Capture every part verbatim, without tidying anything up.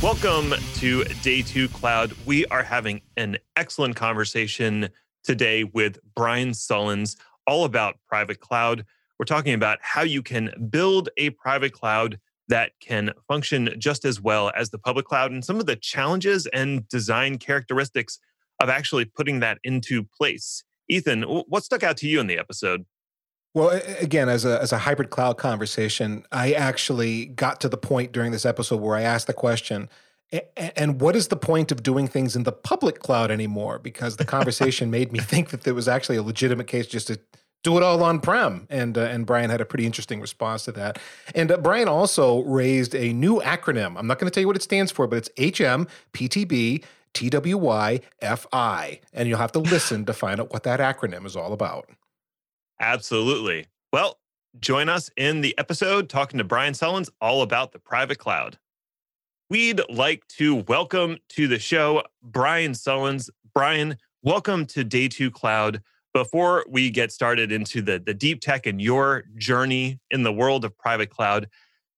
Welcome to Day Two Cloud. We are having an excellent conversation today with Brian Sullins, all about private cloud. We're talking about how you can build a private cloud that can function just as well as the public cloud and some of the challenges and design characteristics of actually putting that into place. Ethan, what stuck out to you in the episode? Well, again, as a as a hybrid cloud conversation, I actually got to the point during this episode where I asked the question, and what is the point of doing things in the public cloud anymore? Because the conversation made me think that there was actually a legitimate case just to do it all on-prem. And uh, and Brian had a pretty interesting response to that. And uh, Brian also raised a new acronym. I'm not going to tell you what it stands for, but it's H M P T B T W Y F I. And you'll have to listen to find out what that acronym is all about. Absolutely. Well, join us in the episode talking to Brian Sullins all about the private cloud. We'd like to welcome to the show Brian Sullins. Brian, welcome to Day Two Cloud. Before we get started into the, the deep tech and your journey in the world of private cloud,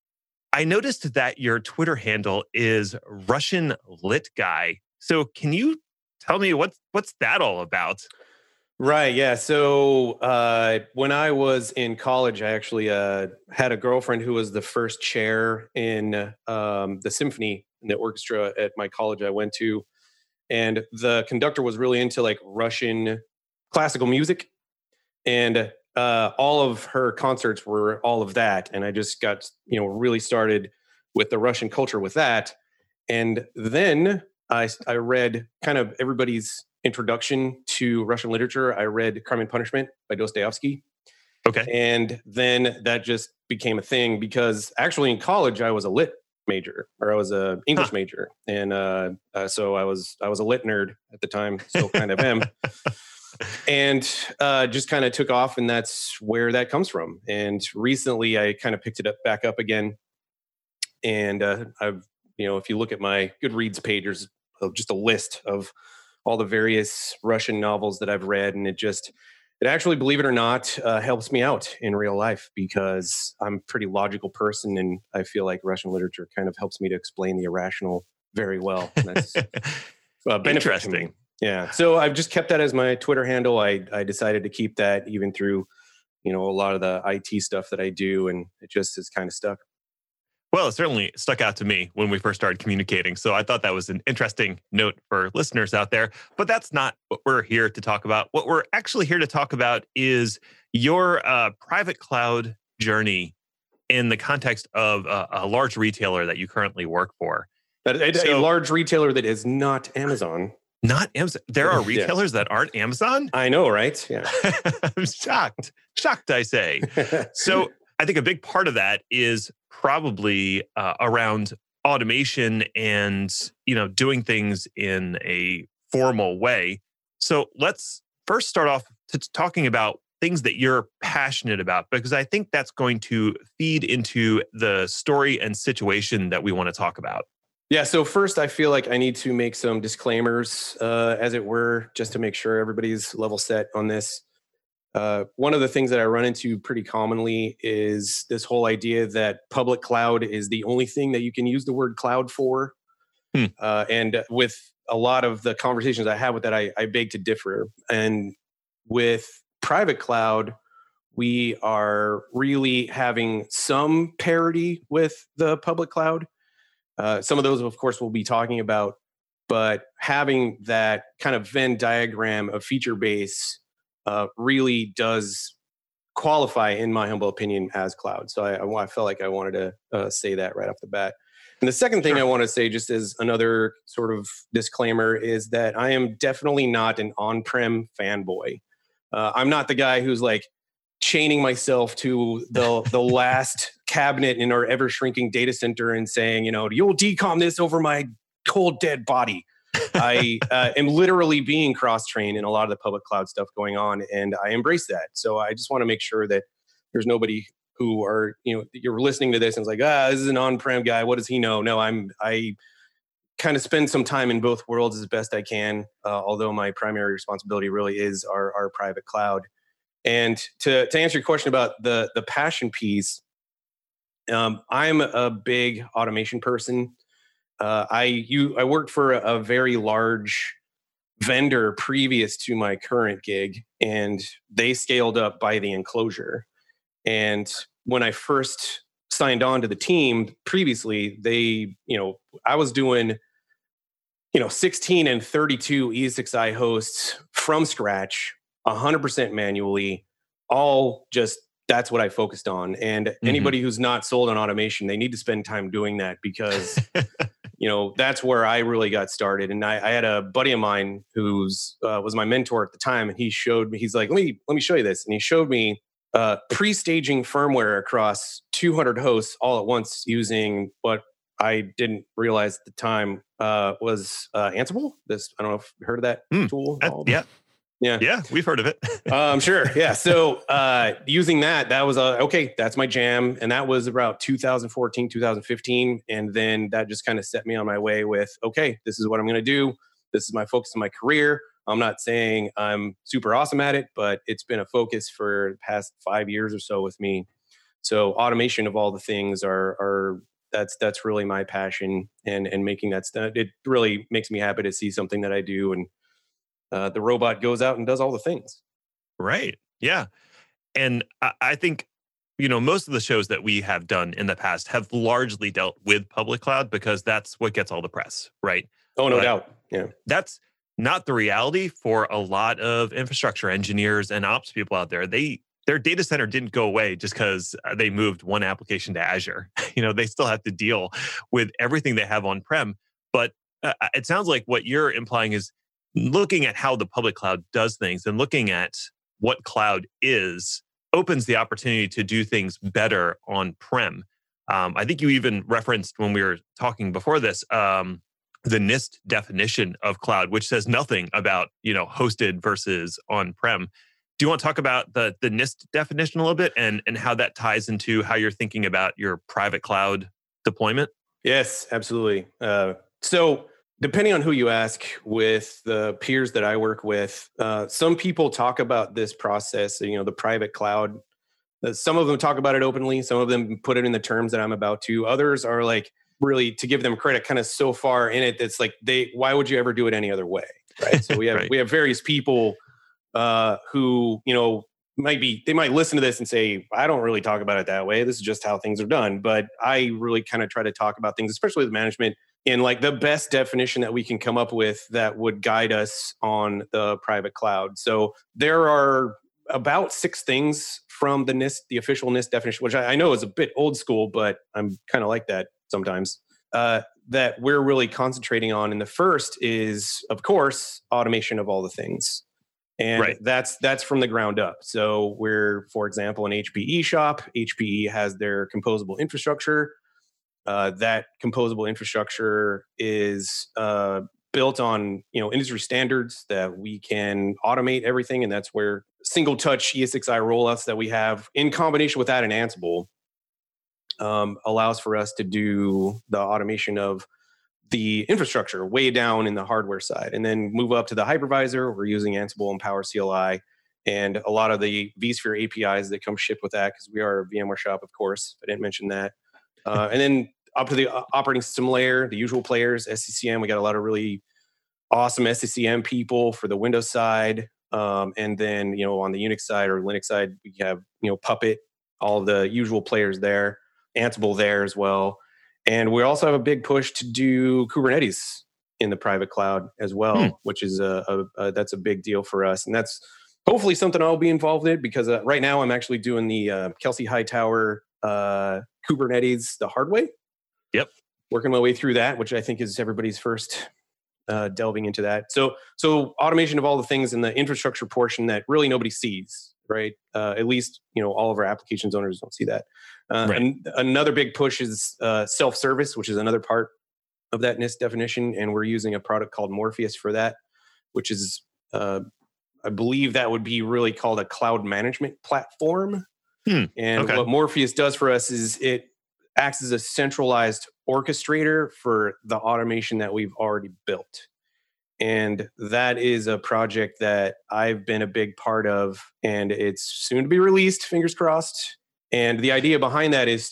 I noticed that your Twitter handle is Russian Lit Guy. So can you tell me what's what's that all about? Right. Yeah. So uh, when I was in college, I actually uh, had a girlfriend who was the first chair in um, the symphony in the orchestra at my college I went to. And the conductor was really into like Russian classical music. And uh, all of her concerts were all of that. And I just got, you know, really started with the Russian culture with that. And then I, I read kind of everybody's introduction to Russian literature. I read Crime and Punishment by Dostoevsky. Okay. And then that just became a thing because actually in college I was a lit major, or I was a English huh. major. And uh, uh, so I was I was a lit nerd at the time, still kind of am. And uh, just kind of took off, and that's where that comes from. And recently I kind of picked it up back up again. And uh, I've, you know, if you look at my Goodreads page, there's just a list of all the various Russian novels that I've read. And it just, it actually, believe it or not, uh, helps me out in real life because I'm a pretty logical person. And I feel like Russian literature kind of helps me to explain the irrational very well. And that's uh, interesting. Yeah. So I've just kept that as my Twitter handle. I, I decided to keep that even through, you know, a lot of the I T stuff that I do. And it just is kind of stuck. Well, it certainly stuck out to me when we first started communicating. So I thought that was an interesting note for listeners out there. But that's not what we're here to talk about. What we're actually here to talk about is your uh, private cloud journey in the context of a, a large retailer that you currently work for. A, so, a large retailer that is not Amazon. Not Amazon. There are retailers yeah. that aren't Amazon? I know, right? Yeah. I'm shocked. Shocked, I say. So I think a big part of that is probably uh, around automation and, you know, doing things in a formal way. So let's first start off to talking about things that you're passionate about, because I think that's going to feed into the story and situation that we want to talk about. Yeah. So first, I feel like I need to make some disclaimers, uh, as it were, just to make sure everybody's level set on this. Uh, one of the things that I run into pretty commonly is this whole idea that public cloud is the only thing that you can use the word cloud for. Hmm. Uh, and with a lot of the conversations I have with that, I, I beg to differ. And with private cloud, we are really having some parity with the public cloud. Uh, some of those, of course, we'll be talking about, but having that kind of Venn diagram of feature base uh, really does qualify, in my humble opinion, as cloud. So I, I, I felt like I wanted to uh, say that right off the bat. And the second thing sure. I want to say, just as another sort of disclaimer, is that I am definitely not an on-prem fanboy. Uh, I'm not the guy who's like chaining myself to the the last cabinet in our ever shrinking data center and saying, you know, you'll decom this over my cold dead body. I uh, am literally being cross-trained in a lot of the public cloud stuff going on, and I embrace that. So I just want to make sure that there's nobody who are, you know, you're listening to this and it's like, ah, this is an on-prem guy. What does he know? No, I'm I kind of spend some time in both worlds as best I can, uh, although my primary responsibility really is our, our private cloud. And to, to answer your question about the, the passion piece, um, I'm a big automation person. Uh, I you I worked for a, a very large vendor previous to my current gig, and they scaled up by the enclosure. And when I first signed on to the team previously, they, you know, I was doing, you know, sixteen and thirty-two E S X i hosts from scratch, one hundred percent manually, all just that's what I focused on. And mm-hmm. anybody who's not sold on automation, they need to spend time doing that because, you know, that's where I really got started. And I, I had a buddy of mine who's uh, was my mentor at the time, and he showed me. He's like, "Let me let me show you this," and he showed me uh, pre-staging firmware across two hundred hosts all at once using what I didn't realize at the time uh, was uh, Ansible. This I don't know if you've heard of that mm, tool. Uh, yeah. Yeah. Yeah, we've heard of it. um, sure. Yeah. So uh, using that, that was uh, okay. That's my jam. And that was about two thousand fourteen, two thousand fifteen. And then that just kind of set me on my way with, okay, this is what I'm going to do. This is my focus in my career. I'm not saying I'm super awesome at it, but it's been a focus for the past five years or so with me. So automation of all the things are, are that's, that's really my passion, and, and making that stuff. It really makes me happy to see something that I do, and Uh, the robot goes out and does all the things. Right. Yeah. And I, I think, you know, most of the shows that we have done in the past have largely dealt with public cloud because that's what gets all the press, right? Oh, no but doubt. Yeah. That's not the reality for a lot of infrastructure engineers and ops people out there. They their data center didn't go away just because they moved one application to Azure. You know, they still have to deal with everything they have on-prem. But uh, it sounds like what you're implying is looking at how the public cloud does things and looking at what cloud is opens the opportunity to do things better on-prem. Um, I think you even referenced when we were talking before this, um, the NIST definition of cloud, which says nothing about, you know, hosted versus on-prem. Do you want to talk about the, the NIST definition a little bit and, and how that ties into how you're thinking about your private cloud deployment? Yes, absolutely. Uh, so depending on who you ask, with the peers that I work with, uh, some people talk about this process, you know, the private cloud. Uh, some of them talk about it openly. Some of them put it in the terms that I'm about to. Others are like, really, to give them credit, kind of so far in it that's like, they, why would you ever do it any other way? Right. So we have, right. we have various people uh, who, you know, might be, they might listen to this and say, I don't really talk about it that way. This is just how things are done. But I really kind of try to talk about things, especially with management, in like the best definition that we can come up with that would guide us on the private cloud. So there are about six things from the NIST, the official NIST definition, which I, I know is a bit old school, but I'm kind of like that sometimes, uh, that we're really concentrating on. And the first is, of course, automation of all the things. And right. that's that's from the ground up. So we're, for example, an H P E shop. H P E has their composable infrastructure. Uh, that composable infrastructure is uh, built on, you know, industry standards that we can automate everything, and that's where single touch E S X i rollouts that we have in combination with that in Ansible um, allows for us to do the automation of the infrastructure way down in the hardware side, and then move up to the hypervisor. We're using Ansible and Power C L I and a lot of the vSphere A P Is that come shipped with that, because we are a VMware shop, of course. I didn't mention that. Uh, and then up to the operating system layer, the usual players, S C C M. We got a lot of really awesome S C C M people for the Windows side. Um, and then, you know, on the Unix side or Linux side, we have, you know, Puppet, all of the usual players there, Ansible there as well. And we also have a big push to do Kubernetes in the private cloud as well, hmm. which is a, a, a that's a big deal for us. And that's hopefully something I'll be involved in, because uh, right now I'm actually doing the uh, Kelsey Hightower uh, Kubernetes the hard way. Yep. Working my way through that, which I think is everybody's first uh, delving into that. So, so automation of all the things in the infrastructure portion that really nobody sees, right? Uh, at least, you know, all of our applications owners don't see that. Uh, right. And another big push is uh, self-service, which is another part of that NIST definition. And we're using a product called Morpheus for that, which is, uh, I believe that would be really called a cloud management platform. Hmm. And okay. what Morpheus does for us is it acts as a centralized orchestrator for the automation that we've already built. And that is a project that I've been a big part of, and it's soon to be released, fingers crossed. And the idea behind that is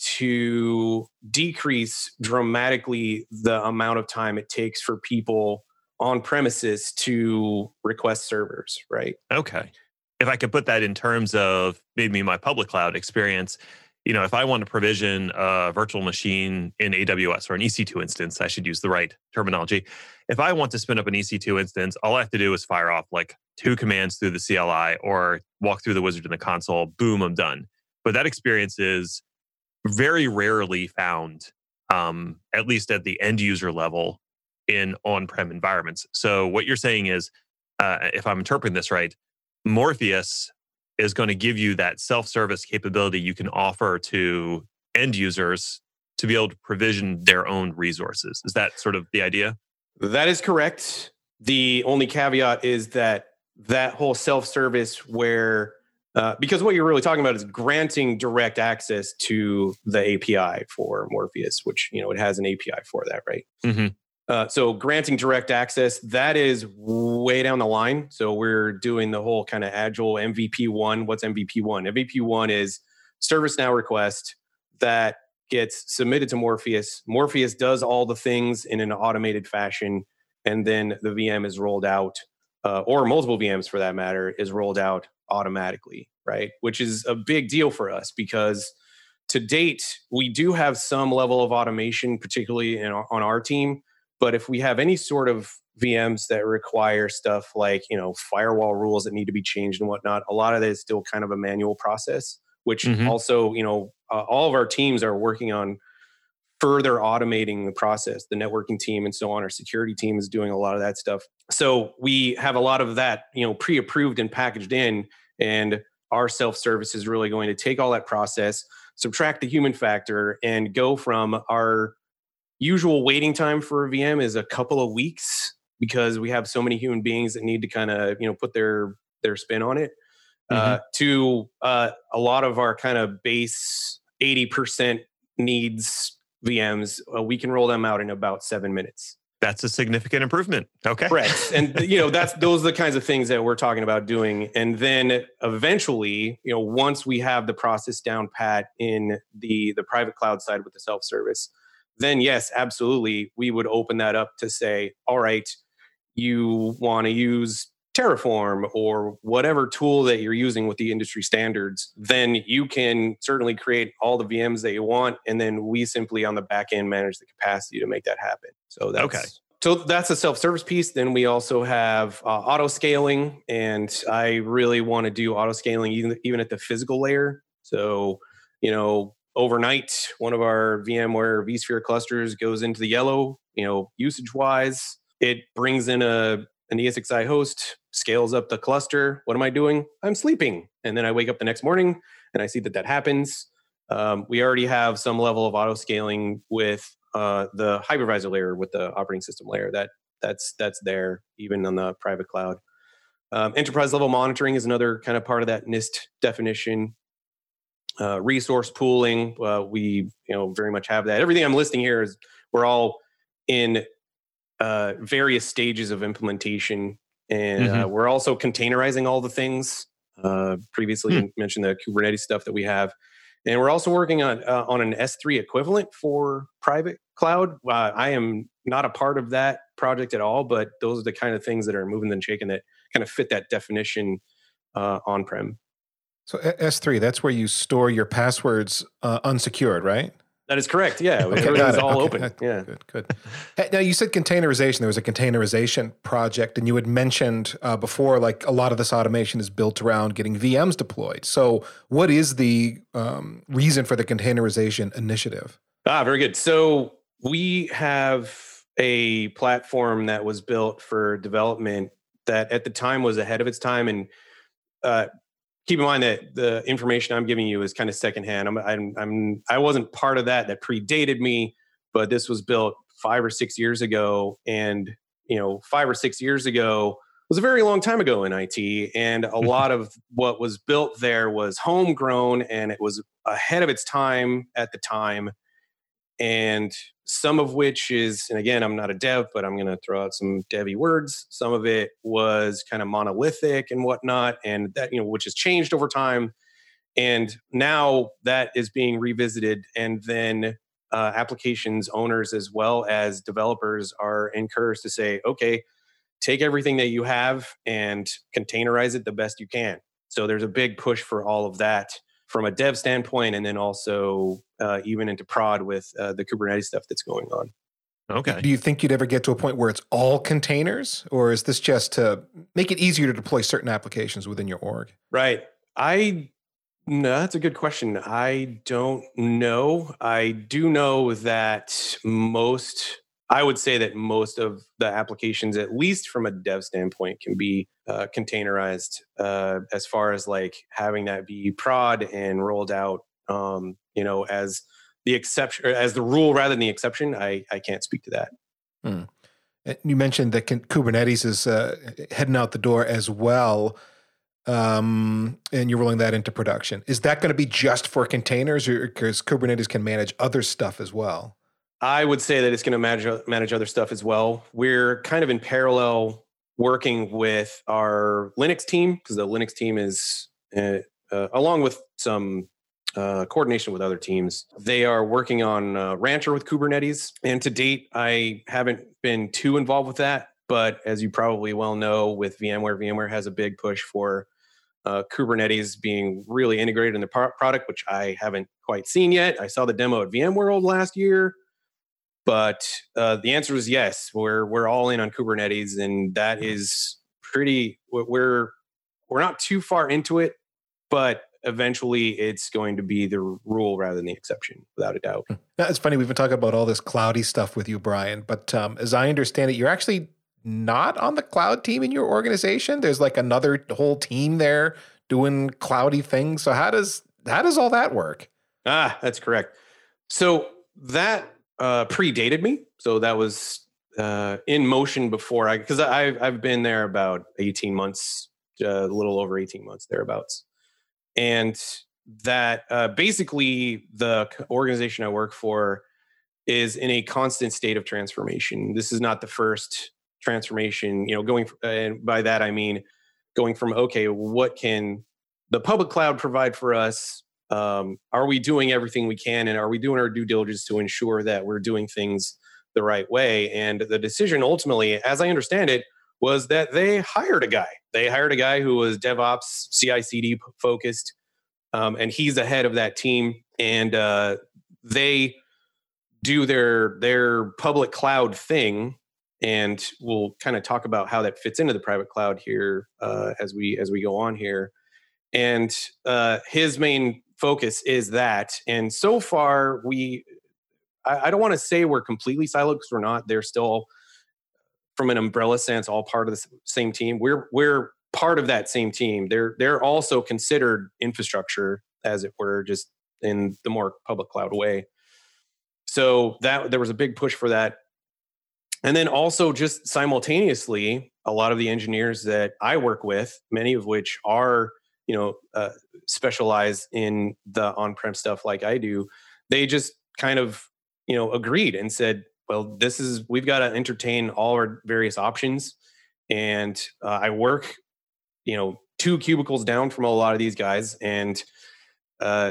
to decrease dramatically the amount of time it takes for people on premises to request servers, right? Okay. If I could put that in terms of maybe my public cloud experience, you know, if I want to provision a virtual machine in A W S or an E C two instance, I should use the right terminology. If I want to spin up an E C two instance, all I have to do is fire off like two commands through the C L I or walk through the wizard in the console. Boom, I'm done. But that experience is very rarely found, um, at least at the end user level in on-prem environments. So what you're saying is, uh, if I'm interpreting this right, Morpheus is going to give you that self-service capability you can offer to end users to be able to provision their own resources. Is that sort of the idea? That is correct. The only caveat is that that whole self-service where, uh, because what you're really talking about is granting direct access to the A P I for Morpheus, which, you know, it has an A P I for that, right? Mm-hmm. Uh, so granting direct access, that is way down the line. So we're doing the whole kind of agile M V P one. What's M V P one? M V P one is ServiceNow request that gets submitted to Morpheus. Morpheus does all the things in an automated fashion, and then the V M is rolled out, uh, or multiple V Ms for that matter, is rolled out automatically, right? Which is a big deal for us because to date, we do have some level of automation, particularly in our, on our team. But if we have any sort of V Ms that require stuff like, you know, firewall rules that need to be changed and whatnot, a lot of that is still kind of a manual process, which mm-hmm. also, you know, uh, all of our teams are working on further automating the process. The networking team and so on, our security team is doing a lot of that stuff. So we have a lot of that, you know, pre-approved and packaged in, and our self-service is really going to take all that process, subtract the human factor, and go from our usual waiting time for a V M is a couple of weeks because we have so many human beings that need to kind of, you know, put their their spin on it. Mm-hmm. Uh, to uh, a lot of our kind of base eighty percent needs V Ms, uh, we can roll them out in about seven minutes. That's a significant improvement. Okay. Right. And, you know, that's, those are the kinds of things that we're talking about doing. And then eventually, you know, once we have the process down pat in the, the private cloud side with the self-service, then yes, absolutely, we would open that up to say, all right, you want to use Terraform or whatever tool that you're using with the industry standards, then you can certainly create all the V Ms that you want. And then we simply on the back end manage the capacity to make that happen. So that's, okay. So that's a self-service piece. Then we also have uh, auto scaling. And I really want to do auto scaling even, even at the physical layer. So, you know, overnight, one of our VMware vSphere clusters goes into the yellow, you know, usage-wise. It brings in a an E S X i host, scales up the cluster. What am I doing? I'm sleeping. And then I wake up the next morning and I see that that happens. Um, we already have some level of auto scaling with uh, the hypervisor layer, with the operating system layer. That that's that's there even on the private cloud. Um, enterprise level monitoring is another kind of part of that NIST definition. Uh, resource pooling, uh, we you know very much have that. Everything I'm listing here is we're all in uh, various stages of implementation, and mm-hmm. uh, we're also containerizing all the things. Uh, previously mm. mentioned the Kubernetes stuff that we have, and we're also working on uh, on an S three equivalent for private cloud. Uh, I am not a part of that project at all, but those are the kind of things that are moving and shaking that kind of fit that definition uh, on-prem. So S three, that's where you store your passwords uh, unsecured, right? That is correct. Yeah, okay, everything's all okay. open. Yeah, good, good. Hey, now you said containerization. There was a containerization project, and you had mentioned uh, before, like a lot of this automation is built around getting V Ms deployed. So, what is the um, reason for the containerization initiative? Ah, very good. So we have a platform that was built for development that at the time was ahead of its time, and uh, keep in mind that the information I'm giving you is kind of secondhand. I'm, I'm, I'm, I wasn't part of that. That predated me, but this was built five or six years ago. And, you know, five or six years ago was a very long time ago in I T. And a lot of what was built there was homegrown, and it was ahead of its time at the time. And some of which is, and again, I'm not a dev, but I'm going to throw out some devy words. Some of it was kind of monolithic and whatnot, and that, you know, which has changed over time. And now that is being revisited, and then uh, applications owners as well as developers are encouraged to say, okay, take everything that you have and containerize it the best you can. So there's a big push for all of that from a dev standpoint, and then also uh, even into prod with uh, the Kubernetes stuff that's going on. Okay. Do you think you'd ever get to a point where it's all containers, or is this just to make it easier to deploy certain applications within your org? Right. I no, that's a good question. I don't know. I do know that most, I would say that most of the applications, at least from a dev standpoint, can be uh, containerized uh, as far as like having that be prod and rolled out, um, you know, as the exception, or as the rule rather than the exception. I, I can't speak to that. Hmm. You mentioned that Kubernetes is uh, heading out the door as well. Um, and you're rolling that into production. Is that going to be just for containers, or because Kubernetes can manage other stuff as well? I would say that it's going to manage manage other stuff as well. We're kind of in parallel working with our Linux team, because the Linux team is, uh, uh, along with some uh, coordination with other teams, they are working on uh, Rancher with Kubernetes. And to date, I haven't been too involved with that. But as you probably well know, with VMware, VMware has a big push for Uh, Kubernetes being really integrated in the pro- product, which I haven't quite seen yet. I saw the demo at VMworld last year, but uh, the answer is yes. We're we're all in on Kubernetes, and that is pretty. We're we're not too far into it, but eventually it's going to be the rule rather than the exception, without a doubt. Now, it's funny, we've been talking about all this cloudy stuff with you, Brian, but um, as I understand it, you're actually not on the cloud team in your organization. There's like another whole team there doing cloudy things. So how does how does all that work? Ah, that's correct. So that uh, predated me. So that was uh, in motion before I, because I've I've been there about eighteen months, uh, a little over eighteen months thereabouts, and that uh, basically the organization I work for is in a constant state of transformation. This is not the first transformation, you know, going, and by that I mean going from, okay, what can the public cloud provide for us? Um, are we doing everything we can, and are we doing our due diligence to ensure that we're doing things the right way? And the decision ultimately, as I understand it, was that they hired a guy. They hired a guy who was DevOps, C I C D focused, um, and he's the head of that team. And uh, they do their their public cloud thing. And we'll kind of talk about how that fits into the private cloud here uh, as we as we go on here. And uh, his main focus is that. And so far, we I, I don't want to say we're completely siloed, because we're not. They're still, from an umbrella sense, all part of the same team. We're we're part of that same team. They're they're also considered infrastructure, as it were, just in the more public cloud way. So that there was a big push for that. And then also just simultaneously, a lot of the engineers that I work with, many of which are, you know, uh, specialized in the on-prem stuff like I do, they just kind of, you know, agreed and said, well, this is, we've got to entertain all our various options. And uh, I work, you know, two cubicles down from a lot of these guys. And uh,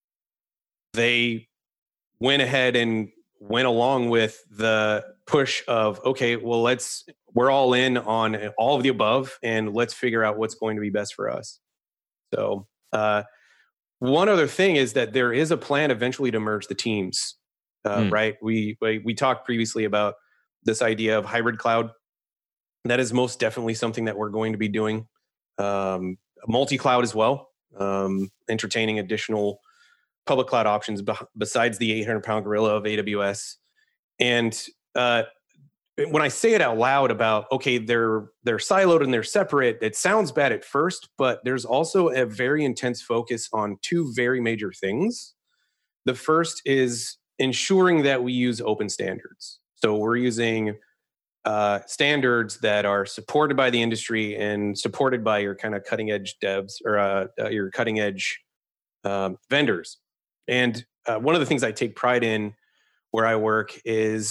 they went ahead and went along with the push of, okay, well, let's, we're all in on all of the above, and let's figure out what's going to be best for us. So uh, one other thing is that there is a plan eventually to merge the teams, uh, mm. right? We, we we talked previously about this idea of hybrid cloud. That is most definitely something that we're going to be doing. Um, multi-cloud as well, um, entertaining additional public cloud options be- besides the eight hundred pound gorilla of A W S. And uh, when I say it out loud about, okay, they're they're siloed and they're separate, it sounds bad at first, but there's also a very intense focus on two very major things. The first is ensuring that we use open standards. So we're using uh, standards that are supported by the industry and supported by your kind of cutting edge devs or uh, uh, your cutting edge um, vendors. And uh, one of the things I take pride in where I work is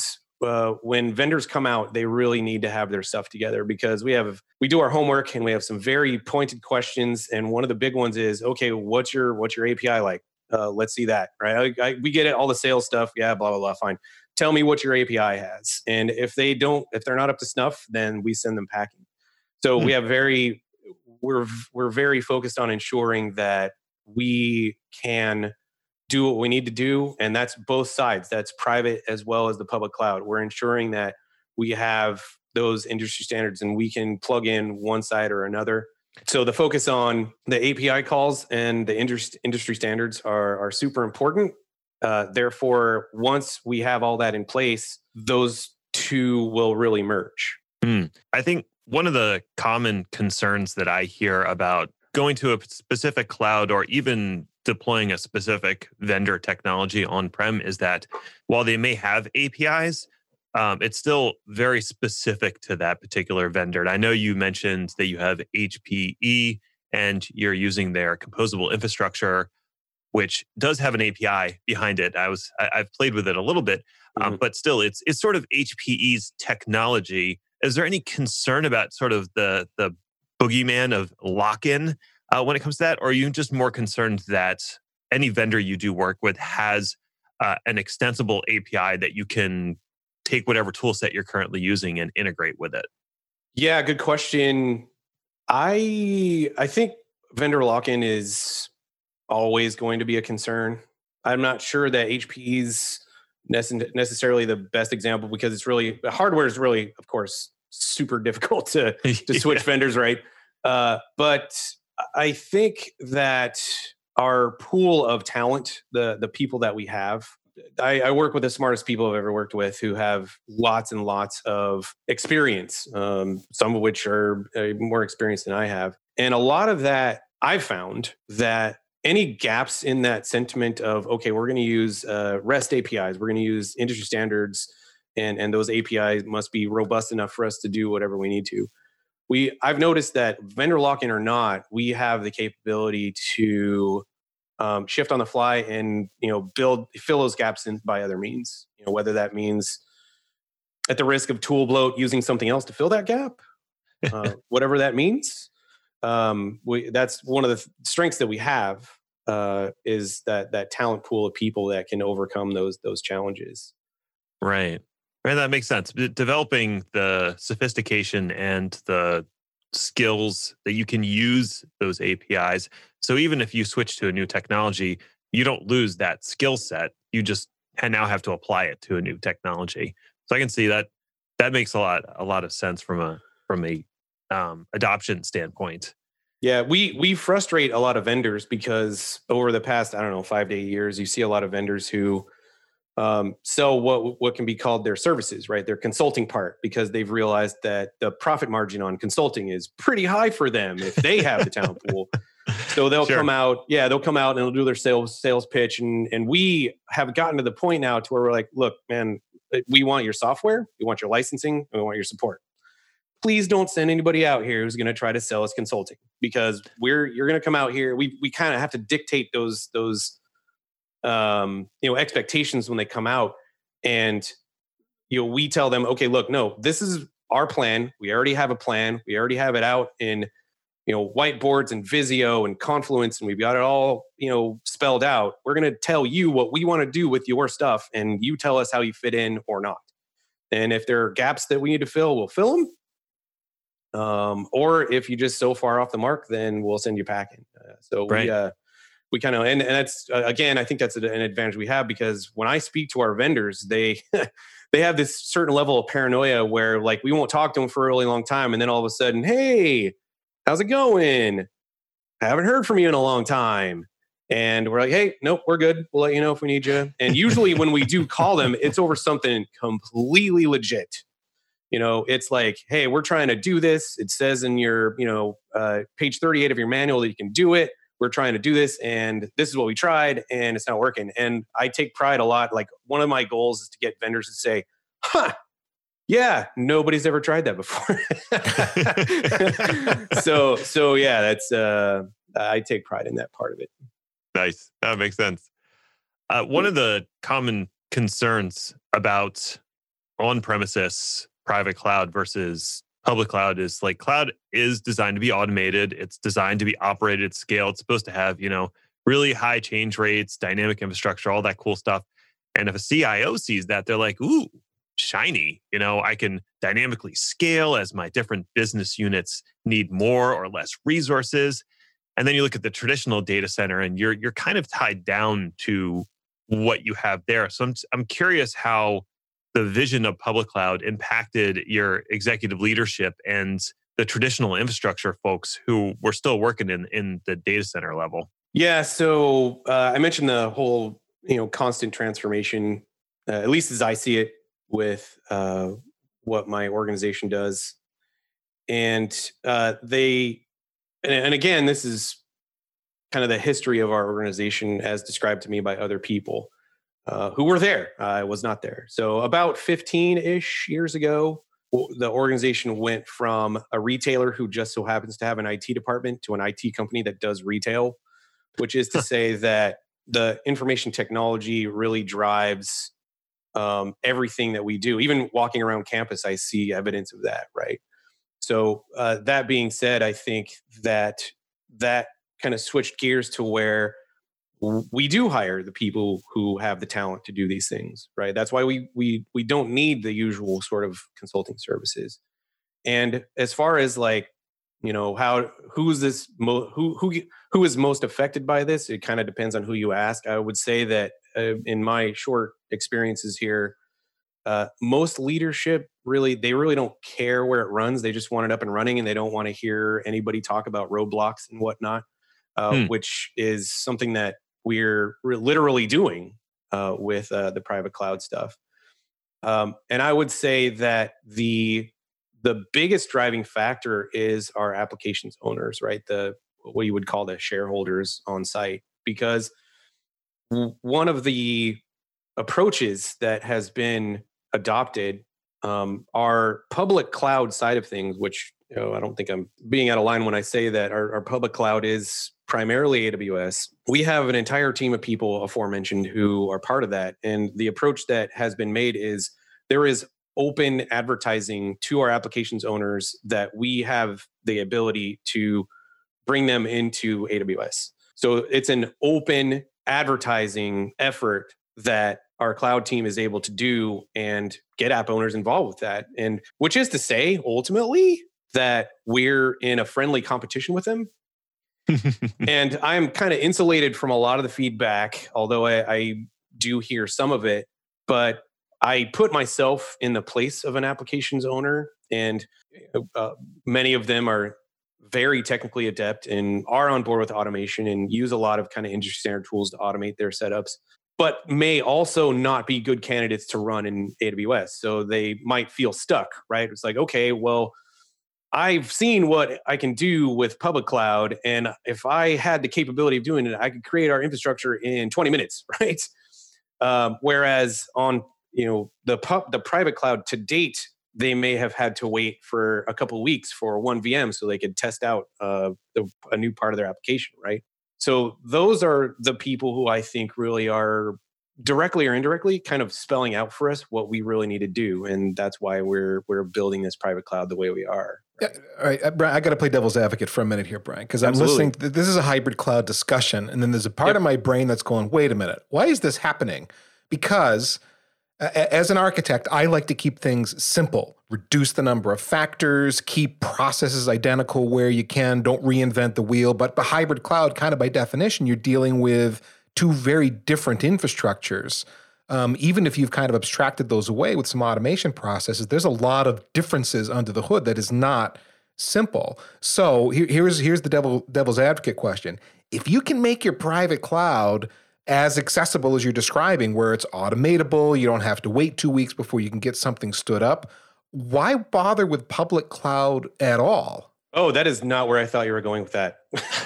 uh, when vendors come out, they really need to have their stuff together because we have we do our homework and we have some very pointed questions. And one of the big ones is, okay, what's your what's your A P I like? Uh, let's see that, right? I, I, we get it, all the sales stuff, yeah, blah blah blah, fine. Tell me what your A P I has, and if they don't, if they're not up to snuff, then we send them packing. So hmm. we have very we're we're very focused on ensuring that we can do what we need to do. And that's both sides. That's private as well as the public cloud. We're ensuring that we have those industry standards and we can plug in one side or another. So the focus on the A P I calls and the industry industry standards are, are super important. Uh, therefore, once we have all that in place, those two will really merge. Mm. I think one of the common concerns that I hear about going to a specific cloud or even deploying a specific vendor technology on-prem is that while they may have A P Is, um, it's still very specific to that particular vendor. And I know you mentioned that you have H P E and you're using their composable infrastructure, which does have an A P I behind it. I was I, I've played with it a little bit, um, mm-hmm. but still, it's it's sort of H P E's technology. Is there any concern about sort of the the boogeyman of lock-in uh, when it comes to that, or are you just more concerned that any vendor you do work with has uh, an extensible A P I that you can take whatever tool set you're currently using and integrate with it? Yeah, good question. I I think vendor lock-in is always going to be a concern. I'm not sure that H P is necessarily the best example because it's really hardware is really, of course, super difficult to to switch yeah. vendors, right? Uh, but I think that our pool of talent, the the people that we have, I, I work with the smartest people I've ever worked with who have lots and lots of experience, um, some of which are uh, more experienced than I have. And a lot of that, I've found that any gaps in that sentiment of, okay, we're going to use uh, REST A P Is, we're going to use industry standards, and, and those A P Is must be robust enough for us to do whatever we need to. We, I've noticed that vendor lock-in or not, we have the capability to um, shift on the fly and, you know, build, fill those gaps in by other means. You know, whether that means at the risk of tool bloat, using something else to fill that gap, uh, whatever that means. Um, we, that's one of the th- strengths that we have uh, is that that talent pool of people that can overcome those those challenges. Right. Right, that makes sense. De- developing the sophistication and the skills that you can use those A P Is. So even if you switch to a new technology, you don't lose that skill set. You just now have to apply it to a new technology. So I can see that that makes a lot a lot of sense from a from a um, adoption standpoint. Yeah, we we frustrate a lot of vendors because over the past, I don't know, five to eight years, you see a lot of vendors who um, sell what what can be called their services, right? Their consulting part, because they've realized that the profit margin on consulting is pretty high for them if they have the talent pool. So they'll sure. come out, yeah, they'll come out and they'll do their sales sales pitch, and and we have gotten to the point now to where we're like, look, man, we want your software, we want your licensing, and we want your support. Please don't send anybody out here who's going to try to sell us consulting, because we're you're going to come out here. We we kind of have to dictate those those um, you know expectations when they come out, and you know we tell them, okay, look, no, this is our plan. We already have a plan. We already have it out in you know whiteboards and Visio and Confluence, and we've got it all you know spelled out. We're going to tell you what we want to do with your stuff, and you tell us how you fit in or not. And if there are gaps that we need to fill, we'll fill them. Um, or if you just so far off the mark, then we'll send you packing. Uh, so right. we, uh, we kind of, and, and that's, uh, again, I think that's an advantage we have, because when I speak to our vendors, they, they have this certain level of paranoia where like, we won't talk to them for a really long time. And then all of a sudden, hey, how's it going? I haven't heard from you in a long time. And we're like, hey, nope, we're good. We'll let you know if we need you. And usually when we do call them, it's over something completely legit. You know, it's like, hey, we're trying to do this. It says in your, you know, uh, page thirty-eight of your manual that you can do it. We're trying to do this, and this is what we tried, and it's not working. And I take pride a lot. Like, one of my goals is to get vendors to say, huh, yeah, nobody's ever tried that before. so, so yeah, that's, uh, I take pride in that part of it. Nice. That makes sense. Uh, one of the common concerns about on-premises private cloud versus public cloud is like cloud is designed to be automated. It's designed to be operated at scale. It's supposed to have, you know, really high change rates, dynamic infrastructure, all that cool stuff. And if a C I O sees that, they're like, ooh, shiny. You know, I can dynamically scale as my different business units need more or less resources. And then you look at the traditional data center and you're you're kind of tied down to what you have there. So I'm I'm curious how the vision of public cloud impacted your executive leadership and the traditional infrastructure folks who were still working in, in the data center level. Yeah, so uh, I mentioned the whole, you know, constant transformation, uh, at least as I see it with uh, what my organization does. And uh, they, and, and again, this is kind of the history of our organization as described to me by other people uh, who were there. I was not there. So about fifteen-ish years ago, the organization went from a retailer who just so happens to have an I T department to an I T company that does retail, which is to say that the information technology really drives um, everything that we do. Even walking around campus, I see evidence of that, right? So uh, that being said, I think that that kind of switched gears to where we do hire the people who have the talent to do these things, right? That's why we we we don't need the usual sort of consulting services. And as far as like, you know, how who's this mo- who who who is most affected by this? It kind of depends on who you ask. I would say that uh, in my short experiences here, uh, most leadership really they really don't care where it runs. They just want it up and running, and they don't want to hear anybody talk about roadblocks and whatnot, uh, hmm. which is something that we're, we're literally doing uh, with uh, the private cloud stuff. Um, and I would say that the the biggest driving factor is our applications owners, right? The what you would call the shareholders on site, because one of the approaches that has been adopted um, our public cloud side of things, which you know, I don't think I'm being out of line when I say that our, our public cloud is primarily A W S. We have an entire team of people aforementioned who are part of that. And the approach that has been made is there is open advertising to our applications owners that we have the ability to bring them into A W S. So it's an open advertising effort that our cloud team is able to do and get app owners involved with that. And which is to say, ultimately, that we're in a friendly competition with them. And I'm kind of insulated from a lot of the feedback, although I, I do hear some of it. But I put myself in the place of an applications owner, and uh, many of them are very technically adept and are on board with automation and use a lot of kind of industry standard tools to automate their setups, but may also not be good candidates to run in A W S. So they might feel stuck, right? It's like, okay, well, I've seen what I can do with public cloud, and if I had the capability of doing it, I could create our infrastructure in twenty minutes, right? Um, whereas on you know the pub, the private cloud to date, they may have had to wait for a couple of weeks for one V M so they could test out uh, the, a new part of their application, right? So those are the people who I think really are directly or indirectly kind of spelling out for us what we really need to do, and that's why we're we're building this private cloud the way we are. Right? Yeah, all right, Brian, I got to play devil's advocate for a minute here, Brian, because I'm Absolutely. listening. This is a hybrid cloud discussion, and then there's a part yep. of my brain that's going, "Wait a minute, why is this happening?" Because uh, as an architect, I like to keep things simple, reduce the number of factors, keep processes identical where you can, don't reinvent the wheel. But the hybrid cloud, kind of by definition, you're dealing with two very different infrastructures. Um, even if you've kind of abstracted those away with some automation processes, there's a lot of differences under the hood that is not simple. So here, here's here's the devil devil's advocate question. If you can make your private cloud as accessible as you're describing, where it's automatable, you don't have to wait two weeks before you can get something stood up, why bother with public cloud at all? Oh, that is not where I thought you were going with that.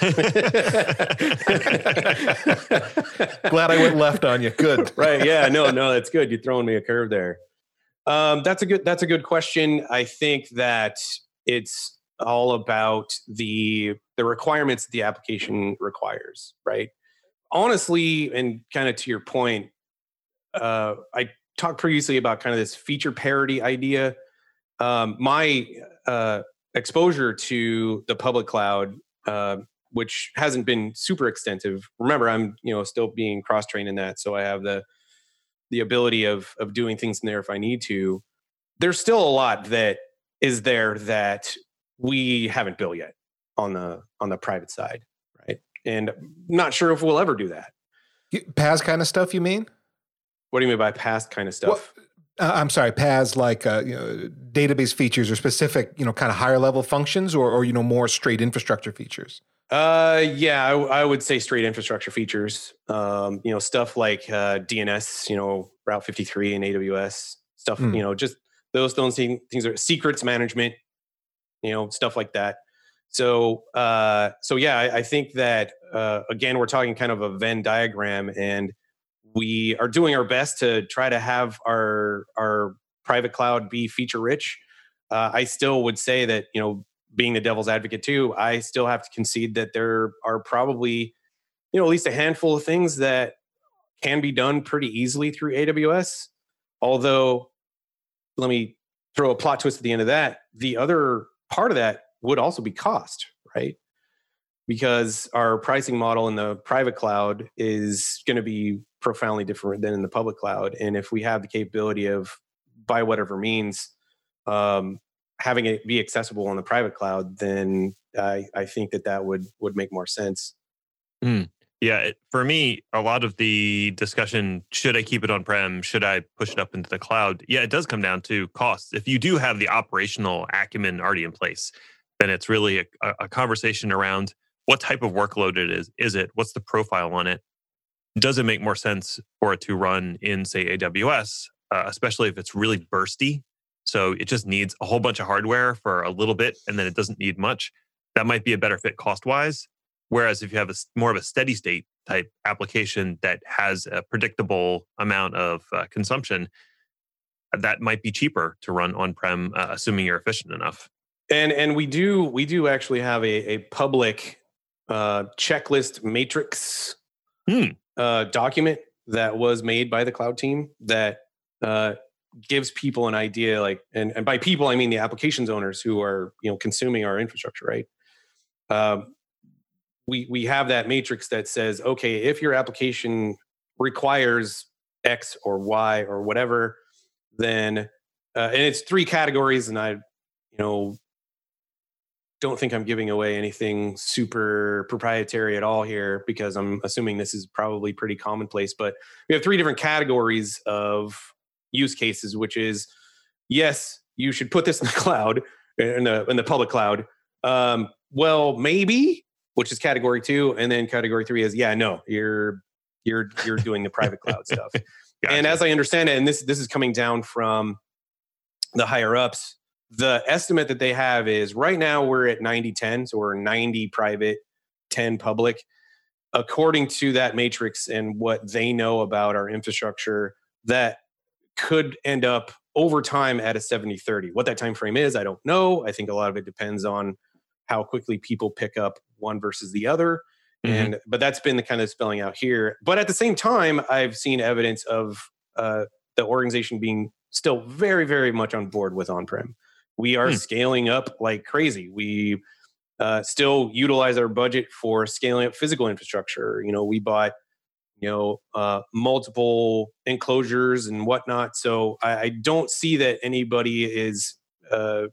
Glad I went left on you. Good. Right. Yeah. No, no, that's good. You're throwing me a curve there. Um, that's a good, that's a good question. I think that it's all about the, the requirements that the application requires, right? Honestly, and kind of to your point, uh, I talked previously about kind of this feature parity idea. Um, my uh, exposure to the public cloud, uh, which hasn't been super extensive. Remember, I'm you know still being cross-trained in that, so I have the the ability of of doing things in there if I need to. There's still a lot that is there that we haven't built yet on the on the private side, right? And I'm not sure if we'll ever do that. You, P A S kind of stuff, you mean? What do you mean by past kind of stuff? Well, uh, I'm sorry, P A S like uh, you know, database features or specific, you know, kind of higher level functions, or, or you know, more straight infrastructure features. Uh, yeah, I, I would say straight infrastructure features. Um, you know, stuff like uh, D N S, you know, Route fifty-three and A W S stuff. Mm. You know, just those those things, things are secrets management. You know, stuff like that. So, uh, so yeah, I, I think that uh, again, we're talking kind of a Venn diagram, and we are doing our best to try to have our our private cloud be feature rich. Uh, I still would say that, you know, being the devil's advocate too, I still have to concede that there are probably, you know, at least a handful of things that can be done pretty easily through A W S. Although, let me throw a plot twist at the end of that. The other part of that would also be cost, right? Because our pricing model in the private cloud is going to be profoundly different than in the public cloud. And if we have the capability of, by whatever means, um, having it be accessible on the private cloud, then I, I think that that would would make more sense. Mm. Yeah, it, for me, a lot of the discussion, should I keep it on-prem? Should I push it up into the cloud? Yeah, it does come down to costs. If you do have the operational acumen already in place, then it's really a, a conversation around what type of workload it is. Is it? What's the profile on it? Does it make more sense for it to run in, say, A W S, uh, especially if it's really bursty? So it just needs a whole bunch of hardware for a little bit, and then it doesn't need much. That might be a better fit cost-wise. Whereas if you have a more of a steady state type application that has a predictable amount of uh, consumption, that might be cheaper to run on-prem, uh, assuming you're efficient enough. And and we do we do actually have a, a public uh, checklist matrix hmm. uh, document that was made by the cloud team that uh, gives people an idea, like, and, and by people I mean the applications owners who are, you know, consuming our infrastructure, right? Um, we we have that matrix that says, okay, if your application requires X or Y or whatever, then uh, and it's three categories, and I, you know, don't think I'm giving away anything super proprietary at all here, because I'm assuming this is probably pretty commonplace. But we have three different categories of use cases, which is, yes, you should put this in the cloud, in the in the public cloud. Um, well, maybe, which is category two, and then category three is, yeah, no, you're you're you're doing the private cloud stuff. Gotcha. And as I understand it, and this this is coming down from the higher ups, the estimate that they have is right now we're at ninety ten, so we're ninety private, ten public. According to that matrix and what they know about our infrastructure, that could end up over time at a seventy thirty. What that time frame is, I don't know. I think a lot of it depends on how quickly people pick up one versus the other. Mm-hmm. And but that's been the kind of spelling out here. But at the same time, I've seen evidence of uh, the organization being still very, very much on board with on-prem. We are hmm. scaling up like crazy. We uh, still utilize our budget for scaling up physical infrastructure. You know, we bought, you know, uh, multiple enclosures and whatnot. So I, I don't see that anybody is uh,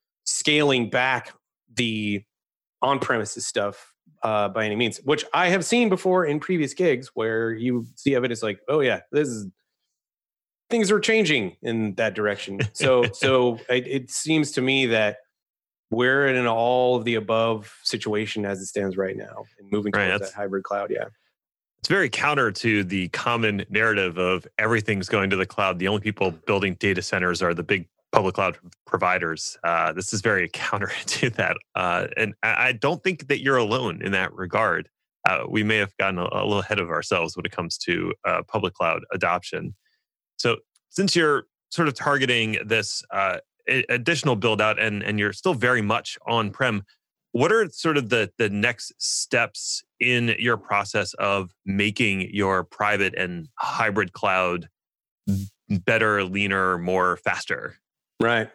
scaling back the on-premises stuff uh, by any means, which I have seen before in previous gigs where you see evidence like, oh yeah, this is, things are changing in that direction. So, so it, it seems to me that we're in an all of the above situation as it stands right now, and moving towards right, that hybrid cloud. Yeah. It's very counter to the common narrative of everything's going to the cloud. The only people building data centers are the big public cloud providers. Uh, this is very counter to that. Uh, and I don't think that you're alone in that regard. Uh, we may have gotten a, a little ahead of ourselves when it comes to uh, public cloud adoption. So since you're sort of targeting this uh, additional build out and, and you're still very much on-prem, what are sort of the, the next steps in your process of making your private and hybrid cloud better, leaner, more faster? Right.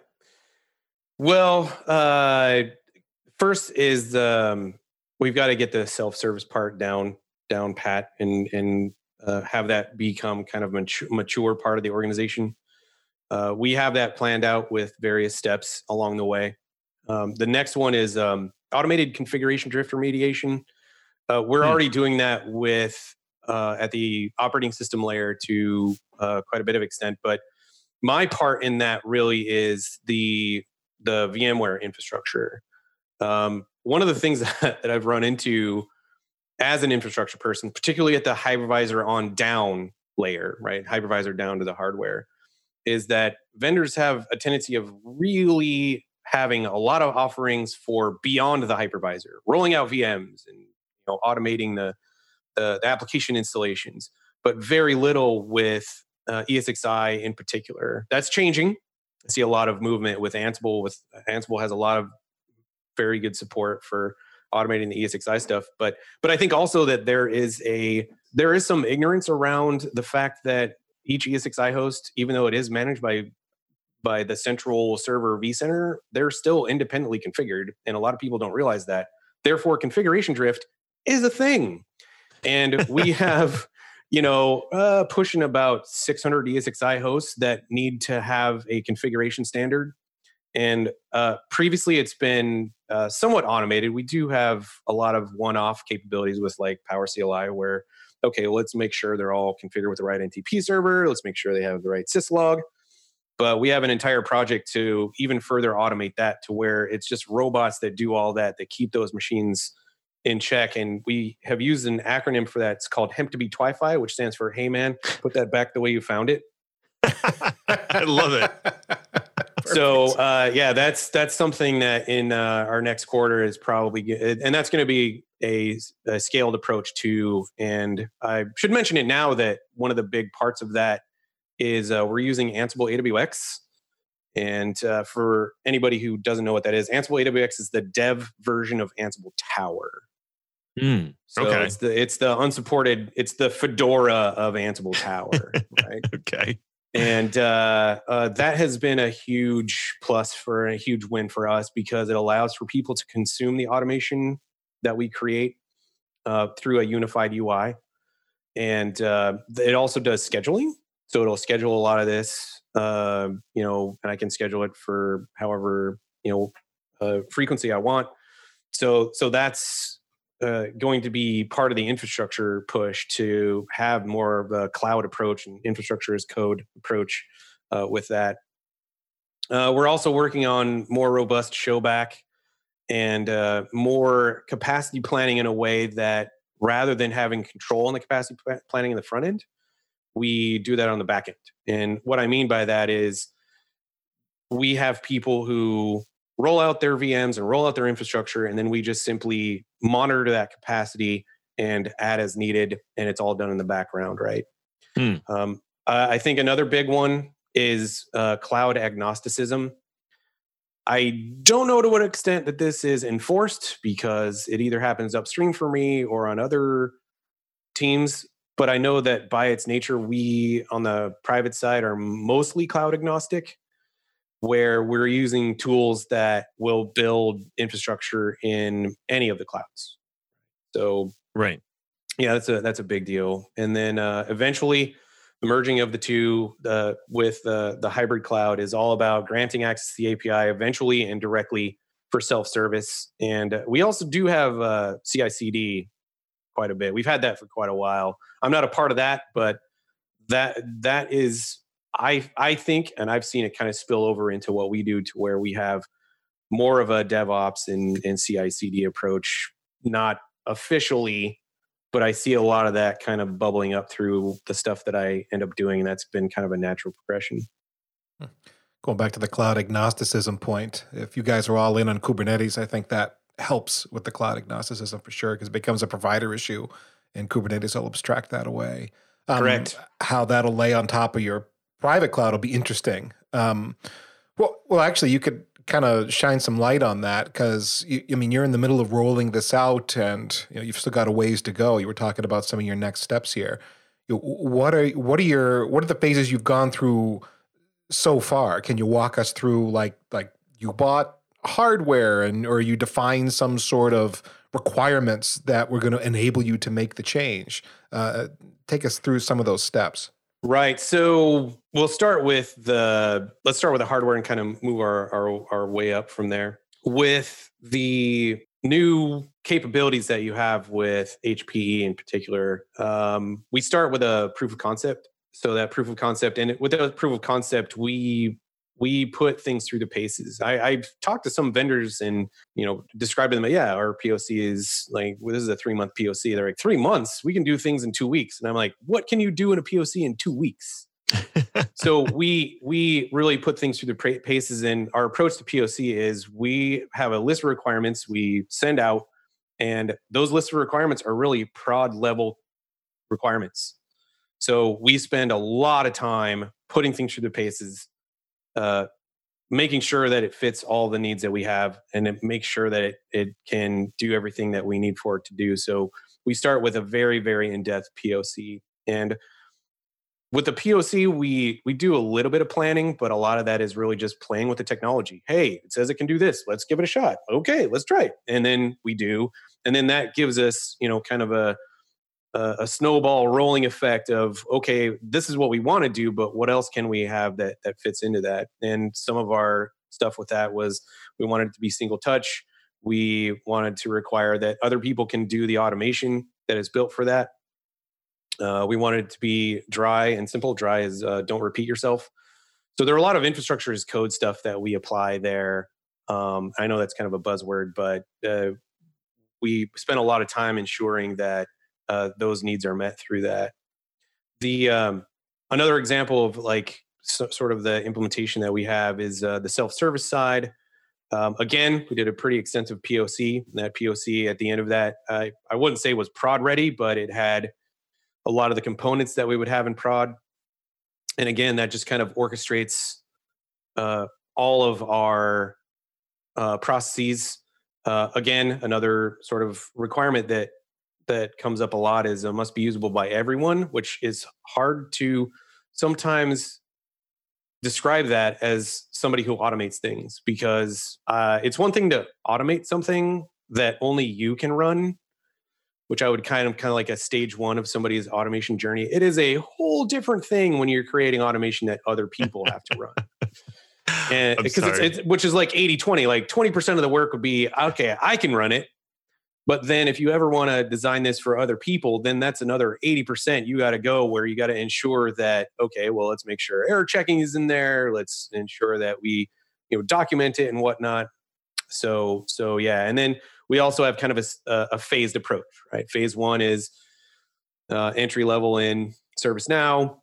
Well, uh, first is um, we've got to get the self-service part down, down pat, and and uh, have that become kind of mature, mature part of the organization. Uh, we have that planned out with various steps along the way. Um, the next one is um, automated configuration drift remediation. Uh, we're Hmm. already doing that with uh, at the operating system layer to uh, quite a bit of extent, but my part in that really is the the VMware infrastructure. Um, one of the things that, that I've run into as an infrastructure person, particularly at the hypervisor on down layer, right, hypervisor down to the hardware, is that vendors have a tendency of really having a lot of offerings for beyond the hypervisor, rolling out V Ms and you know automating the the, the application installations, but very little with uh, E S X i in particular. That's changing. I see a lot of movement with Ansible. With Ansible has a lot of very good support for automating the E S X i stuff, but but I think also that there is a there is some ignorance around the fact that each E S X i host, even though it is managed by by the central server vCenter, they're still independently configured, and a lot of people don't realize that. Therefore, configuration drift is a thing, and we have you know uh, pushing about six hundred E S X i hosts that need to have a configuration standard. And uh, previously, it's been uh, somewhat automated. We do have a lot of one-off capabilities with like PowerCLI, where okay, let's make sure they're all configured with the right N T P server. Let's make sure they have the right syslog. But we have an entire project to even further automate that to where it's just robots that do all that, that keep those machines in check. And we have used an acronym for that. It's called Hemp to be Twi-Fi, which stands for, hey man, put that back the way you found it. I love it. So uh, yeah, that's that's something that in uh, our next quarter is probably, good. And that's going to be a, a scaled approach too. And I should mention it now that one of the big parts of that is uh, we're using Ansible A W X. And uh, for anybody who doesn't know what that is, Ansible A W X is the dev version of Ansible Tower. Mm, so okay. it's the it's the unsupported, it's the Fedora of Ansible Tower, right? Okay. And uh, uh, that has been a huge plus for a huge win for us because it allows for people to consume the automation that we create uh, through a unified U I. And uh, it also does scheduling. So it'll schedule a lot of this, uh, you know, and I can schedule it for however, you know, uh, frequency I want. So, so that's uh, going to be part of the infrastructure push to have more of a cloud approach and infrastructure as code approach uh, with that. Uh, we're also working on more robust showback and uh, more capacity planning in a way that rather than having control on the capacity planning in the front end, we do that on the back end. And what I mean by that is we have people who roll out their V Ms and roll out their infrastructure, and then we just simply monitor that capacity and add as needed, and it's all done in the background, right? Hmm. Um, I think another big one is uh, cloud agnosticism. I don't know to what extent that this is enforced because it either happens upstream for me or on other teams. But I know that by its nature, we on the private side are mostly cloud agnostic, where we're using tools that will build infrastructure in any of the clouds. So, right, yeah, that's a that's a big deal. And then uh, eventually, the merging of the two uh, with the the hybrid cloud is all about granting access to the A P I eventually and directly for self-service. And uh, we also do have uh, C I C D quite a bit. We've had that for quite a while. I'm not a part of that, but that that is, I I think, and I've seen it kind of spill over into what we do to where we have more of a DevOps and, and C I C D approach, not officially, but I see a lot of that kind of bubbling up through the stuff that I end up doing. And that's been kind of a natural progression. Going back to the cloud agnosticism point, if you guys are all in on Kubernetes, I think that helps with the cloud agnosticism for sure, because it becomes a provider issue and Kubernetes will abstract that away. Um, Correct. How that'll lay on top of your private cloud will be interesting. Um, well, well, actually, you could kind of shine some light on that because, I mean, you're in the middle of rolling this out and you know, you've still got a ways to go. You were talking about some of your next steps here. You know, what are what are your what are the phases you've gone through so far? Can you walk us through like like you bought hardware and or you define some sort of requirements that were going to enable you to make the change? Uh, take us through some of those steps. Right. So we'll start with the, let's start with the hardware and kind of move our, our, our way up from there. With the new capabilities that you have with H P E in particular, um, we start with a proof of concept. So that proof of concept, and with that proof of concept, we we put things through the paces. I, I've talked to some vendors and, you know, described to them, yeah, our P O C is like, well, this is a three month P O C. They're like, three months? We can do things in two weeks. And I'm like, what can you do in a P O C in two weeks? So we we really put things through the paces. And our approach to P O C is we have a list of requirements we send out. And those lists of requirements are really prod level requirements. So we spend a lot of time putting things through the paces, Uh, making sure that it fits all the needs that we have, and it makes sure that it, it can do everything that we need for it to do. So we start with a very, very in-depth P O C. And with the P O C, we we do a little bit of planning, but a lot of that is really just playing with the technology. Hey, it says it can do this. Let's give it a shot. Okay, let's try it. And then we do. And then that gives us, you know, kind of a a snowball rolling effect of, okay, this is what we want to do, but what else can we have that that fits into that? And some of our stuff with that was we wanted it to be single touch. We wanted to require that other people can do the automation that is built for that. Uh, we wanted it to be dry and simple. Dry is uh, don't repeat yourself. So there are a lot of infrastructure as code stuff that we apply there. Um, I know that's kind of a buzzword, but uh, we spent a lot of time ensuring that Uh, those needs are met through that. The um, another example of like so, sort of the implementation that we have is uh, the self-service side. Um, again, we did a pretty extensive P O C. And that P O C at the end of that, I I wouldn't say was prod ready, but it had a lot of the components that we would have in prod. And again, that just kind of orchestrates uh, all of our uh, processes. Uh, again, another sort of requirement that that comes up a lot is uh, must be usable by everyone, which is hard to sometimes describe that as somebody who automates things, because uh, it's one thing to automate something that only you can run, which I would kind of kind of like a stage one of somebody's automation journey. It is a whole different thing when you're creating automation that other people have to run. And because it's, it's which is like eighty twenty, like twenty percent of the work would be, okay, I can run it. But then if you ever want to design this for other people, then that's another eighty percent you got to go where you got to ensure that, okay, well, let's make sure error checking is in there. Let's ensure that we, you know, document it and whatnot. So, so yeah. And then we also have kind of a, a phased approach, right? Phase one is uh, entry level in ServiceNow.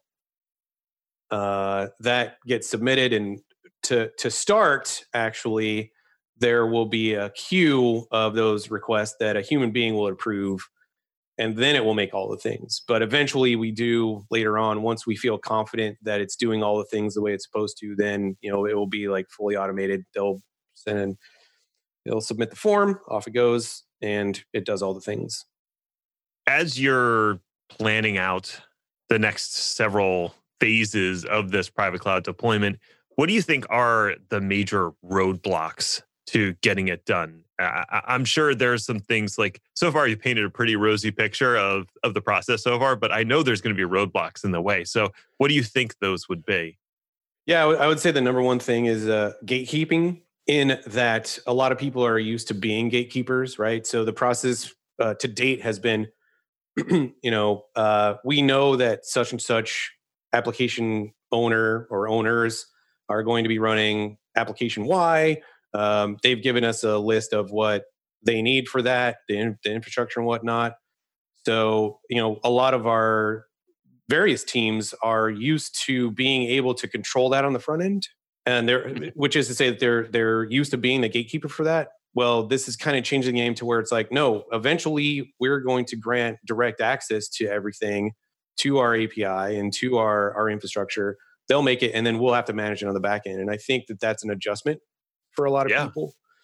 Uh, that gets submitted, and to to start, actually, there will be a queue of those requests that a human being will approve, and then it will make all the things. But eventually we do later on, once we feel confident that it's doing all the things the way it's supposed to, then, you know, it will be like fully automated. They'll send, they'll submit the form, off it goes, and it does all the things. As you're planning out the next several phases of this private cloud deployment, what do you think are the major roadblocks to getting it done? I, I'm sure there's some things like, so far you painted a pretty rosy picture of, of the process so far, but I know there's going to be roadblocks in the way. So what do you think those would be? Yeah, I, w- I would say the number one thing is uh, gatekeeping, in that a lot of people are used to being gatekeepers, right? So the process uh, to date has been, you know, uh, we know that such and such application owner or owners are going to be running application Y. Um, they've given us a list of what they need for that, the, in, the infrastructure and whatnot. So, you know, a lot of our various teams are used to being able to control that on the front end, and they're, which is to say that they're they're used to being the gatekeeper for that. Well, this is kind of changing the game to where it's like, no, eventually we're going to grant direct access to everything, to our A P I and to our our infrastructure. They'll make it, and then we'll have to manage it on the back end. And I think that that's an adjustment for a lot of yeah. people.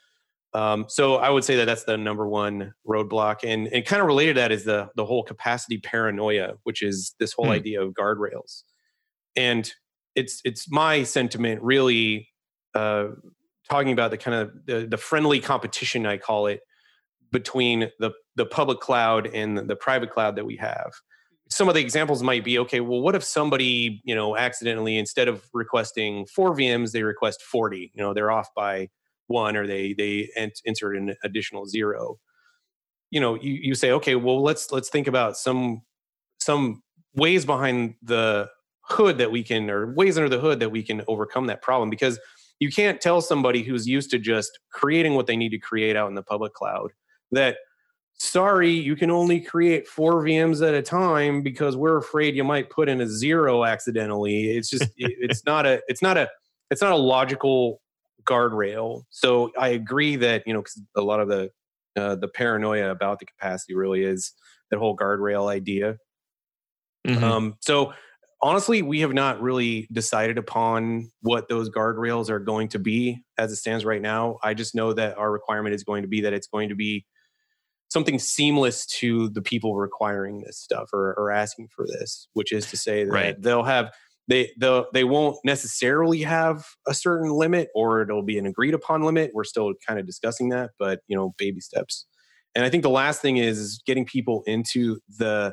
Um, so I would say that that's the number one roadblock, and and kind of related to that is the the whole capacity paranoia, which is this whole Hmm. idea of guardrails. And it's it's my sentiment really uh, talking about the kind of the, the friendly competition, I call it, between the the public cloud and the, the private cloud that we have. Some of the examples might be, okay, well, what if somebody, you know, accidentally, instead of requesting four V Ms, they request forty, you know, they're off by one, or they they ent- insert an additional zero. You know, you, you say, okay, well, let's let's think about some some ways behind the hood that we can, or ways under the hood that we can overcome that problem. Because you can't tell somebody who's used to just creating what they need to create out in the public cloud that, sorry, you can only create four V Ms at a time because we're afraid you might put in a zero accidentally. It's just, it's not a, it's not a, it's not a logical guardrail. So I agree that, you know, because a lot of the, uh, the paranoia about the capacity really is that whole guardrail idea. Mhm. Um, so honestly, we have not really decided upon what those guardrails are going to be as it stands right now. I just know that our requirement is going to be that it's going to be something seamless to the people requiring this stuff, or, or asking for this, which is to say that Right. they'll have, they, they'll, they won't necessarily have a certain limit, or it'll be an agreed upon limit. We're still kind of discussing that, but you know, baby steps. And I think the last thing is getting people into the,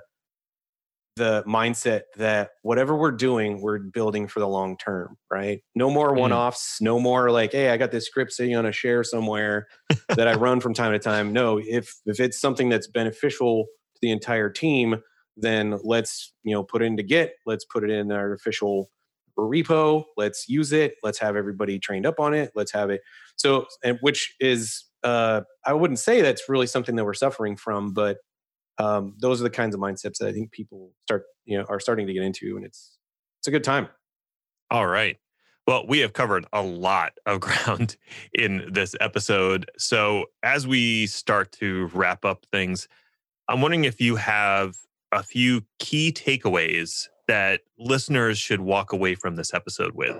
the mindset that whatever we're doing, we're building for the long term, right? No more Mm. one-offs, no more like, hey, I got this script sitting on a share somewhere that I run from time to time. No, if if it's something that's beneficial to the entire team, then let's, you know, put it into Git, let's put it in our official repo, let's use it, let's have everybody trained up on it, let's have it. So, and which is uh I wouldn't say that's really something that we're suffering from, but um, those are the kinds of mindsets that I think people start, you know, are starting to get into, and it's it's a good time. All right. Well, we have covered a lot of ground in this episode. So, as we start to wrap up things, I'm wondering if you have a few key takeaways that listeners should walk away from this episode with.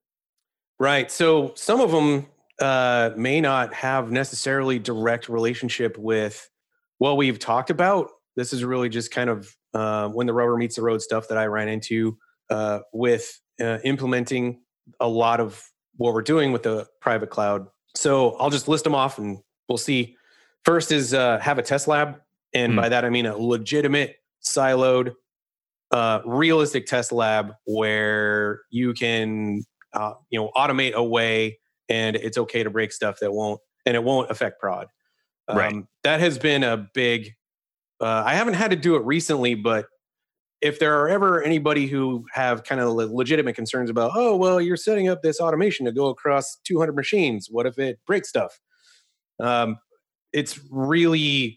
Right. So some of them uh, may not have necessarily direct relationship with what we've talked about. This is really just kind of uh, when the rubber meets the road stuff that I ran into uh, with uh, implementing a lot of what we're doing with the private cloud. So I'll just list them off and we'll see. First is uh, have a test lab. And Mm. by that, I mean a legitimate, siloed, uh, realistic test lab where you can, uh, you know, automate away, and it's okay to break stuff that won't, and it won't affect prod. Um, Right. That has been a big, uh, I haven't had to do it recently, but if there are ever anybody who have kind of le- legitimate concerns about, oh, well, you're setting up this automation to go across two hundred machines, what if it breaks stuff? Um, it's really,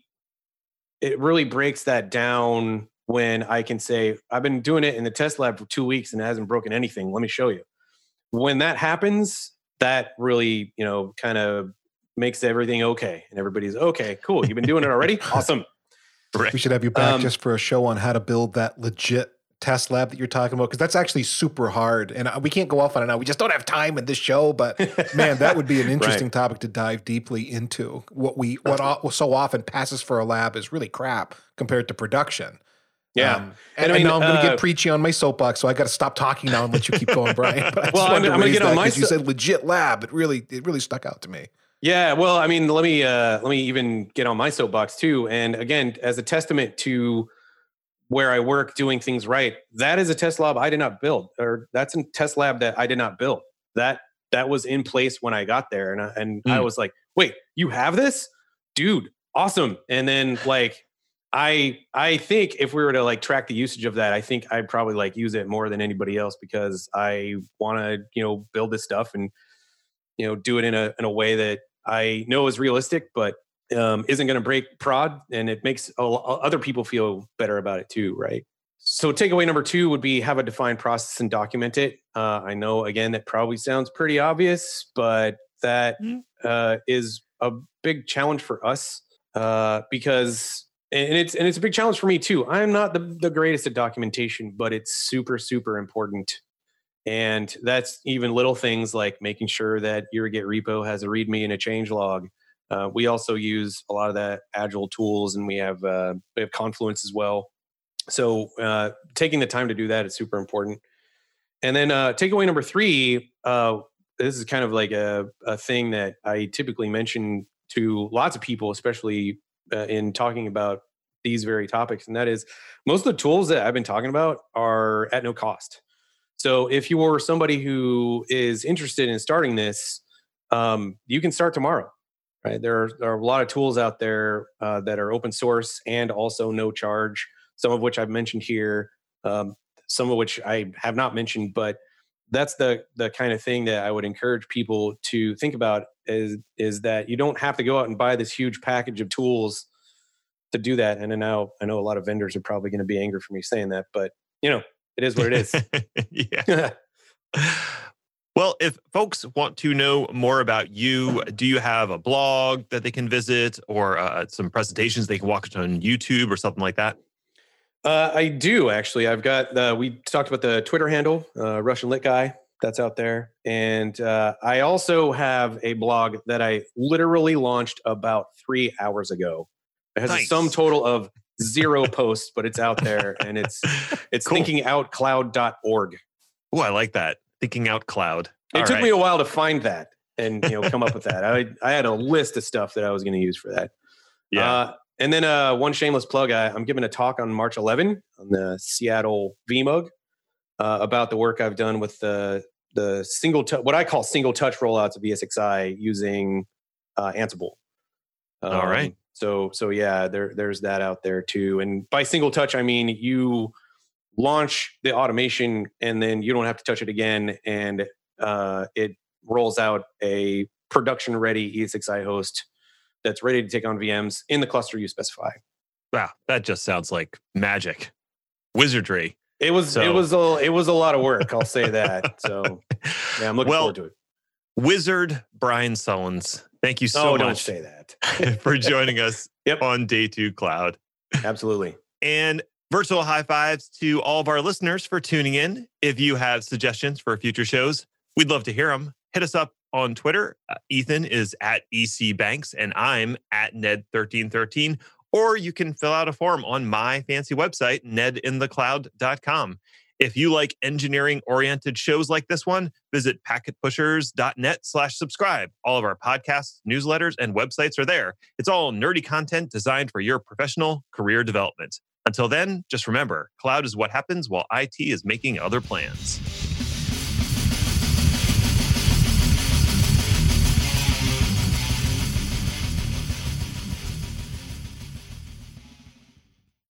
it really breaks that down when I can say, I've been doing it in the test lab for two weeks and it hasn't broken anything. Let me show you. When that happens, that really, you know, kind of makes everything okay. And everybody's okay, cool. You've been doing it already? Awesome. Right. We should have you back Um, just for a show on how to build that legit test lab that you're talking about, because that's actually super hard. And uh, we can't go off on it now. We just don't have time in this show. But man, that would be an interesting Right. topic to dive deeply into. What we what o- so often passes for a lab is really crap compared to production. Yeah. Um, And and, I mean, and now I'm going to uh, get preachy on my soapbox, so I got to stop talking now and let you keep going, Brian. But I just Well, I'm- wanted to I'm gonna raise get on that my 'cause you so- said legit lab. It really it really stuck out to me. Yeah, well, I mean, let me uh, let me even get on my soapbox too. And again, as a testament to where I work doing things right, that is a test lab I did not build, or that's a test lab that I did not build. That that was in place when I got there, and I, and I Mm. was like, wait, you have this, dude? Awesome. And then like, I I think if we were to like track the usage of that, I think I'd probably like use it more than anybody else because I want to, you know, build this stuff and, you know, do it in a in a way that I know is realistic, but um, isn't going to break prod, and it makes a, other people feel better about it too, right? So takeaway number two would be have a defined process and document it. Uh, I know again that probably sounds pretty obvious, but that Mm. uh, is a big challenge for us uh, because, and it's and it's a big challenge for me too. I'm not the, the greatest at documentation, but it's super super important. And that's even little things like making sure that your Git repo has a README and a change log. Uh, we also use a lot of the agile tools, and we have uh, we have Confluence as well. So uh, taking the time to do that is super important. And then uh, takeaway number three, uh, this is kind of like a, a thing that I typically mention to lots of people, especially uh, in talking about these very topics. And that is, most of the tools that I've been talking about are at no cost. So if you are somebody who is interested in starting this, um, you can start tomorrow. Right? There are, there are a lot of tools out there uh, that are open source and also no charge, some of which I've mentioned here, um, some of which I have not mentioned, but that's the the kind of thing that I would encourage people to think about is, is that you don't have to go out and buy this huge package of tools to do that. And now I know a lot of vendors are probably going to be angry for me saying that, but you know, it is what it is. Yeah. Well, if folks want to know more about you, do you have a blog that they can visit or uh, some presentations they can watch on YouTube or something like that? Uh, I do, actually. I've got, uh, we talked about the Twitter handle, uh, Russian Lit Guy, that's out there. And uh, I also have a blog that I literally launched about three hours ago. It has nice. a sum total of zero posts, but it's out there, and it's it's cool. thinking out cloud dot org. Oh, I like that. Thinking Out Cloud. It All took right. me a while to find that and you know come up with that. I I had a list of stuff that I was going to use for that. Yeah. Uh, and then uh, one shameless plug. I, I'm giving a talk on March eleventh on the Seattle V M U G uh, about the work I've done with the the single t- what I call single touch rollouts of E S X i using uh, Ansible. Um, All right. So so yeah, there there's that out there too. And by single touch, I mean you launch the automation and then you don't have to touch it again, and uh, it rolls out a production ready E S X i host that's ready to take on V Ms in the cluster you specify. Wow, that just sounds like magic, wizardry. It was so. it was a it was a lot of work. I'll say that. So yeah, I'm looking well, forward to it. Wizard Brian Sullins, thank you so oh, much. Don't say that. for joining us yep. on Day Two Cloud. Absolutely. And virtual high fives to all of our listeners for tuning in. If you have suggestions for future shows, we'd love to hear them. Hit us up on Twitter. Uh, Ethan is at E C Banks and I'm at Ned thirteen thirteen. Or you can fill out a form on my fancy website, ned in the cloud dot com. If you like engineering-oriented shows like this one, visit packetpushers.net slash subscribe. All of our podcasts, newsletters, and websites are there. It's all nerdy content designed for your professional career development. Until then, just remember, cloud is what happens while I T is making other plans.